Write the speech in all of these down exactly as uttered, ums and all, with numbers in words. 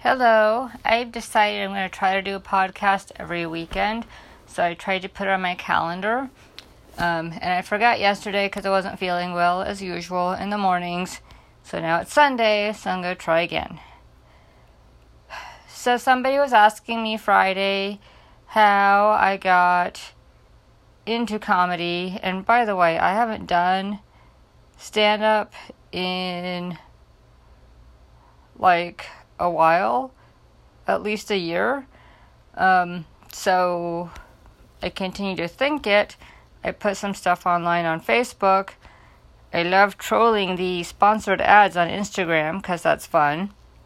Hello, I've decided I'm going to try to do a podcast every weekend, so I tried to put it on my calendar, um, and I forgot yesterday because I wasn't feeling well as usual in the mornings, so now it's Sunday, so I'm going to try again. So somebody was asking me Friday how I got into comedy, and by the way, I haven't done stand-up in like a while, at least a year. Um, so I continue to think it. I put some stuff online on Facebook. I love trolling the sponsored ads on Instagram because that's fun.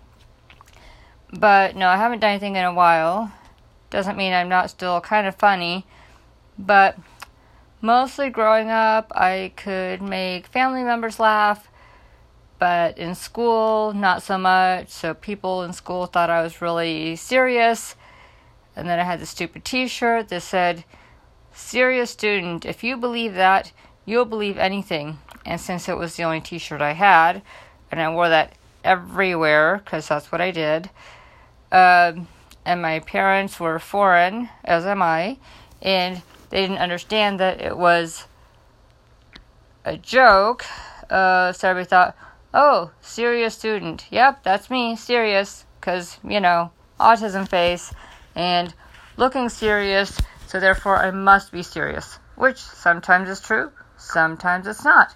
But no, I haven't done anything in a while. Doesn't mean I'm not still kind of funny. But mostly growing up, I could make family members laugh. But in school, not so much. So people in school thought I was really serious. And then I had the stupid t-shirt that said, "Serious student, if you believe that, you'll believe anything." And since it was the only t-shirt I had, and I wore that everywhere, because that's what I did, um, and my parents were foreign, as am I, and they didn't understand that it was a joke, uh, so everybody thought, "Oh, serious student. Yep, that's me, serious, because, you know, autism face, and looking serious, so therefore I must be serious," which sometimes is true, sometimes it's not.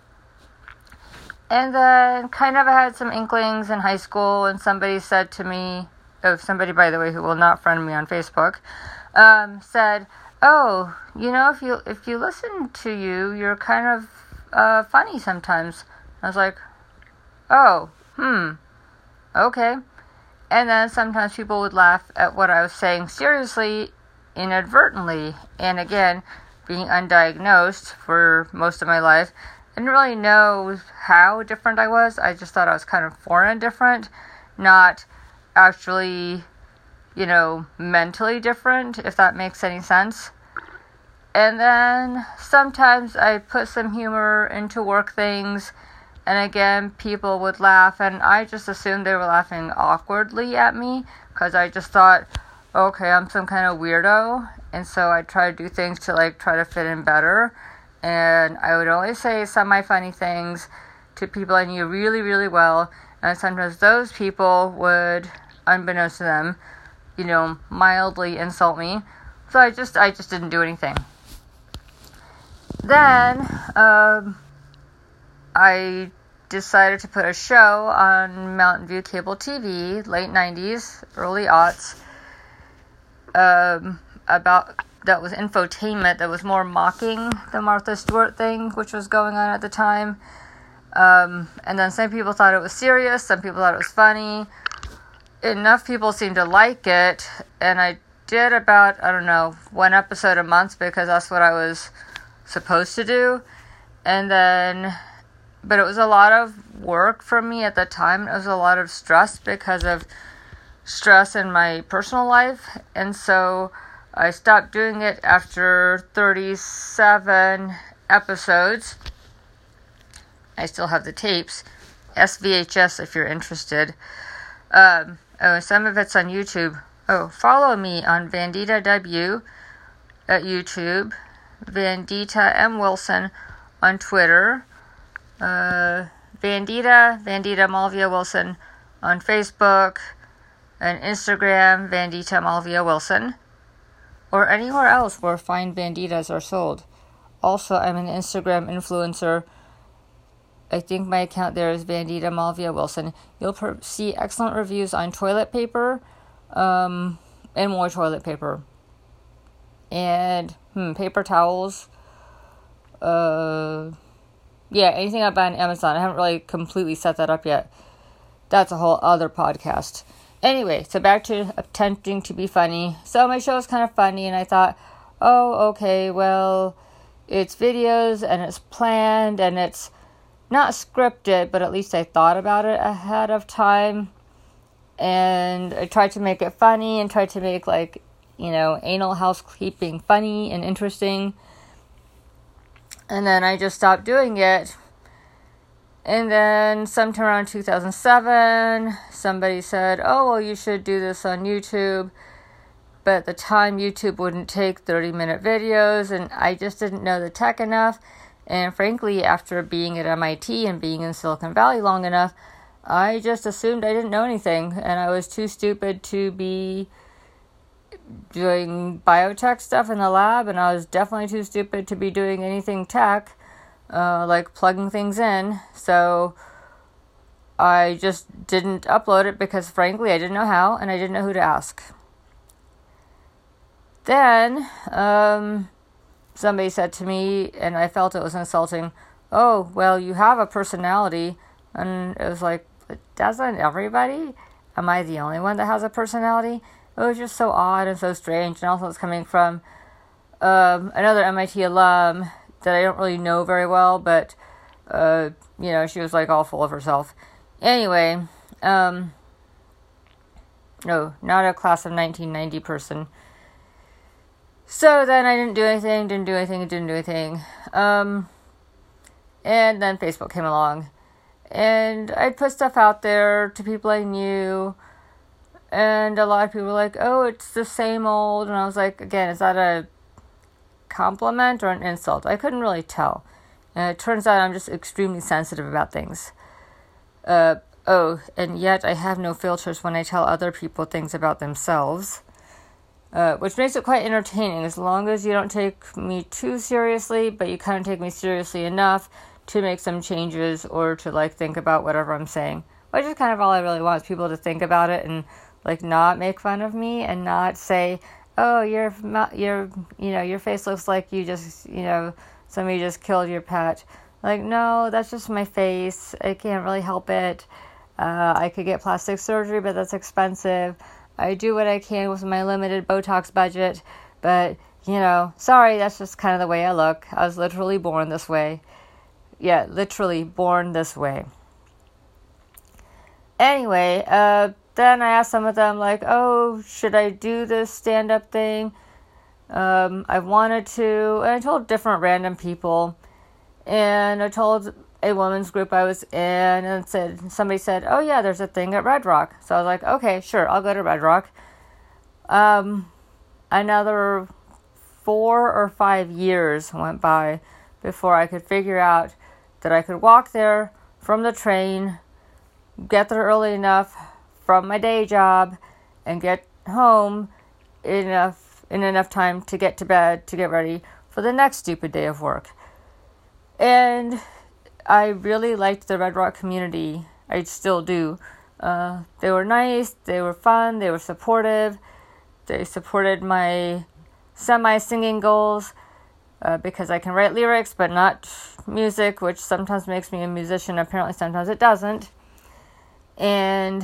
And then kind of I had some inklings in high school, and somebody said to me, oh, somebody, by the way, who will not friend me on Facebook, um, said, "Oh, you know, if you if you listen to you, you're kind of uh, funny sometimes." I was like, oh, hmm, okay. And then sometimes people would laugh at what I was saying seriously, inadvertently. And again, being undiagnosed for most of my life, I didn't really know how different I was. I just thought I was kind of foreign different, not actually, you know, mentally different, if that makes any sense. And then sometimes I put some humor into work things. And again, people would laugh, and I just assumed they were laughing awkwardly at me, because I just thought, okay, I'm some kind of weirdo, and so I try to do things to, like, try to fit in better, and I would only say semi-funny things to people I knew really, really well, and sometimes those people would, unbeknownst to them, you know, mildly insult me, so I just, I just didn't do anything. Then, um... I decided to put a show on Mountain View Cable T V, late nineties, early aughts, um, about, that was infotainment, that was more mocking the Martha Stewart thing, which was going on at the time. Um, and then some people thought it was serious, some people thought it was funny. Enough people seemed to like it, and I did about, I don't know, one episode a month, because that's what I was supposed to do. And then... But it was a lot of work for me at the time. It was a lot of stress because of stress in my personal life. And so I stopped doing it after thirty-seven episodes. I still have the tapes. S V H S if you're interested. Um, oh, some of it's on YouTube. Oh, follow me on Vandita W at YouTube. Vandita M. Wilson on Twitter. Uh, Vandita, Vandita Malvia Wilson on Facebook and Instagram, Vandita Malvia Wilson, or anywhere else where fine Vanditas are sold. Also, I'm an Instagram influencer. I think my account there is Vandita Malvia Wilson. You'll per- see excellent reviews on toilet paper, um, and more toilet paper. And, hmm, paper towels, uh... Yeah, anything I buy on Amazon. I haven't really completely set that up yet. That's a whole other podcast. Anyway, so back to attempting to be funny. So my show is kind of funny, and I thought, oh, okay, well, it's videos, and it's planned, and it's not scripted, but at least I thought about it ahead of time. And I tried to make it funny, and tried to make, like, you know, anal housekeeping funny and interesting. And then I just stopped doing it. And then sometime around two thousand seven, somebody said, oh, well, you should do this on YouTube. But at the time, YouTube wouldn't take thirty-minute videos, and I just didn't know the tech enough. And frankly, after being at M I T and being in Silicon Valley long enough, I just assumed I didn't know anything, and I was too stupid to be doing biotech stuff in the lab, and I was definitely too stupid to be doing anything tech. Uh, like plugging things in, so I just didn't upload it because frankly I didn't know how and I didn't know who to ask. Then um, somebody said to me, and I felt it was insulting, oh, well, you have a personality, and it was like, doesn't everybody? Am I the only one that has a personality? It was just so odd and so strange, and also it's coming from um, another M I T alum that I don't really know very well, but, uh, you know, she was, like, all full of herself. Anyway, um, no, not a class of nineteen ninety person. So then I didn't do anything, didn't do anything, didn't do anything. Um, and then Facebook came along. And I'd put stuff out there to people I knew, and a lot of people were like, oh, it's the same old, and I was like, again, is that a compliment or an insult? I couldn't really tell. And it turns out I'm just extremely sensitive about things. Uh, oh, and yet I have no filters when I tell other people things about themselves. Uh, which makes it quite entertaining as long as you don't take me too seriously, but you kind of take me seriously enough to make some changes or to, like, think about whatever I'm saying. Which is kind of all I really want, is people to think about it and, like, not make fun of me and not say, oh, your, your, you know, your face looks like you just, you know, somebody just killed your pet. Like, no, that's just my face. I can't really help it. Uh, I could get plastic surgery, but that's expensive. I do what I can with my limited Botox budget, but, you know, sorry, that's just kind of the way I look. I was literally born this way. Yeah, literally born this way. Anyway, uh, then I asked some of them, like, oh, should I do this stand-up thing? Um, I wanted to, and I told different random people, and I told a women's group I was in, and said somebody said, oh, yeah, there's a thing at Red Rock. So I was like, okay, sure, I'll go to Red Rock. Um, another four or five years went by before I could figure out that I could walk there from the train, get there early enough from my day job, and get home enough in enough time to get to bed to get ready for the next stupid day of work. And I really liked the Red Rock community. I still do. Uh, they were nice, they were fun, they were supportive. They supported my semi-singing goals uh, because I can write lyrics but not music, which sometimes makes me a musician. Apparently sometimes it doesn't. And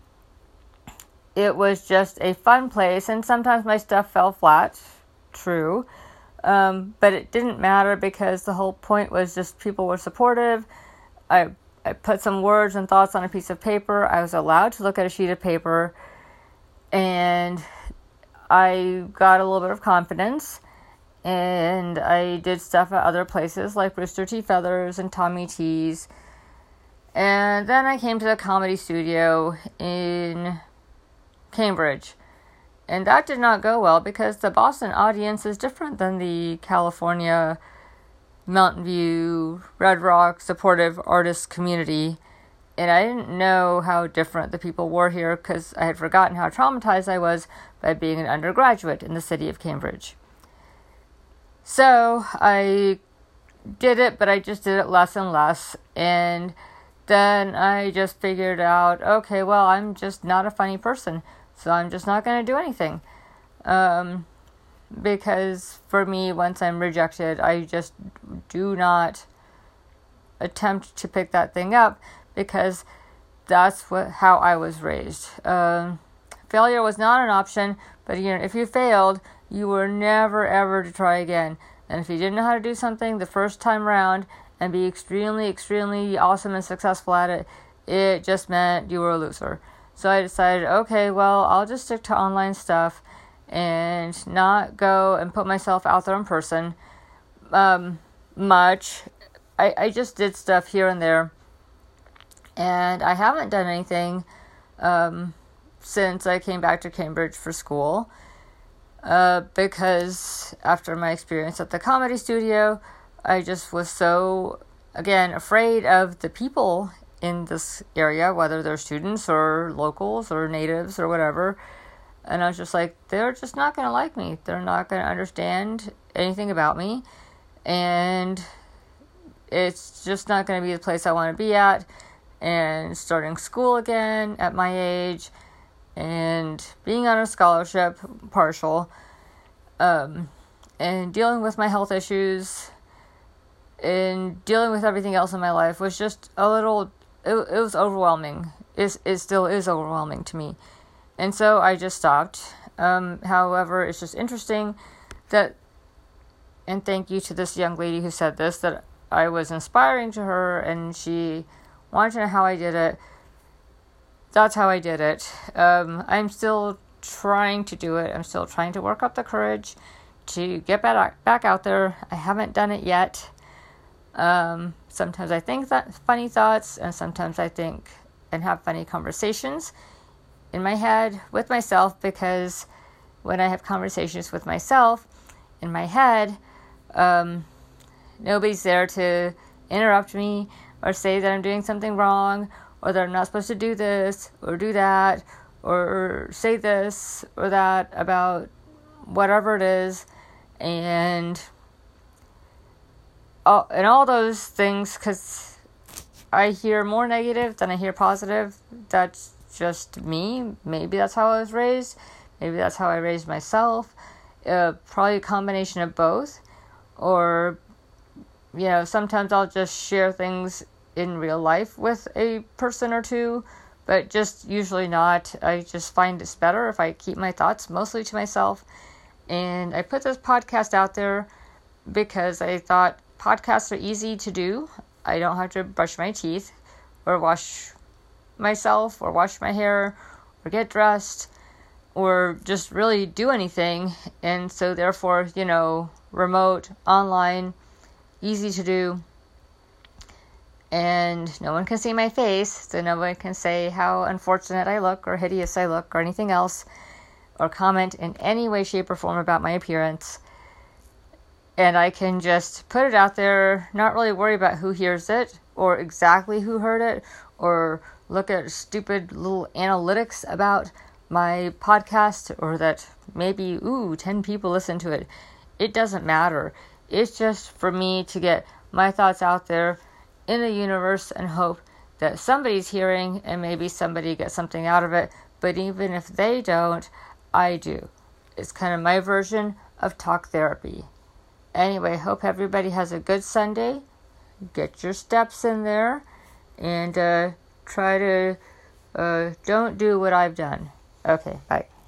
it was just a fun place, and sometimes my stuff fell flat. True. Um, but it didn't matter because the whole point was just people were supportive. I I put some words and thoughts on a piece of paper. I was allowed to look at a sheet of paper, and I got a little bit of confidence, and I did stuff at other places like Rooster T. Feathers and Tommy T's. And then I came to the Comedy Studio in Cambridge. And that did not go well because the Boston audience is different than the California, Mountain View, Red Rock supportive artist community. And I didn't know how different the people were here because I had forgotten how traumatized I was by being an undergraduate in the city of Cambridge. So I did it, but I just did it less and less. And then I just figured out, okay, well, I'm just not a funny person. So I'm just not going to do anything. Um, because for me, once I'm rejected, I just do not attempt to pick that thing up because that's what how I was raised. Um, failure was not an option, but you know, if you failed, you were never ever to try again. And if you didn't know how to do something the first time around and be extremely, extremely awesome and successful at it, it just meant you were a loser. So I decided, okay, well, I'll just stick to online stuff and not go and put myself out there in person um, much. I, I just did stuff here and there. And I haven't done anything um, since I came back to Cambridge for school. Uh, because after my experience at the comedy studio, I just was so, again, afraid of the people in this area, whether they're students or locals or natives or whatever. And I was just like, they're just not going to like me. They're not going to understand anything about me. And it's just not going to be the place I want to be at. And starting school again at my age, and being on a scholarship, partial, um, and dealing with my health issues, and dealing with everything else in my life was just a little, it, it was overwhelming. It, it still is overwhelming to me. And so I just stopped. Um, however, it's just interesting that, and thank you to this young lady who said this, that I was inspiring to her, and she wanted to know how I did it. That's how I did it. Um, I'm still trying to do it. I'm still trying to work up the courage to get back, back out there. I haven't done it yet. Um, sometimes I think that funny thoughts, and sometimes I think and have funny conversations in my head with myself, because when I have conversations with myself in my head, um, nobody's there to interrupt me or say that I'm doing something wrong, or that I'm not supposed to do this or do that, or say this or that about whatever it is. And all, and all those things, because I hear more negative than I hear positive. That's just me. Maybe that's how I was raised. Maybe that's how I raised myself. Uh, probably a combination of both. Or, you know, sometimes I'll just share things in real life with a person or two, but just usually not. I just find it's better if I keep my thoughts mostly to myself. And I put this podcast out there because I thought podcasts are easy to do. I don't have to brush my teeth or wash myself or wash my hair or get dressed or just really do anything. And so therefore, you know, remote, online, easy to do. And no one can see my face, so no one can say how unfortunate I look or hideous I look or anything else, or comment in any way, shape, or form about my appearance. And I can just put it out there, not really worry about who hears it, or exactly who heard it, or look at stupid little analytics about my podcast, or that maybe, ooh, ten people listen to it. It doesn't matter. It's just for me to get my thoughts out there in the universe and hope that somebody's hearing and maybe somebody gets something out of it. But even if they don't, I do. It's kind of my version of talk therapy. Anyway, hope everybody has a good Sunday. Get your steps in there and uh, try to uh, don't do what I've done. Okay, bye.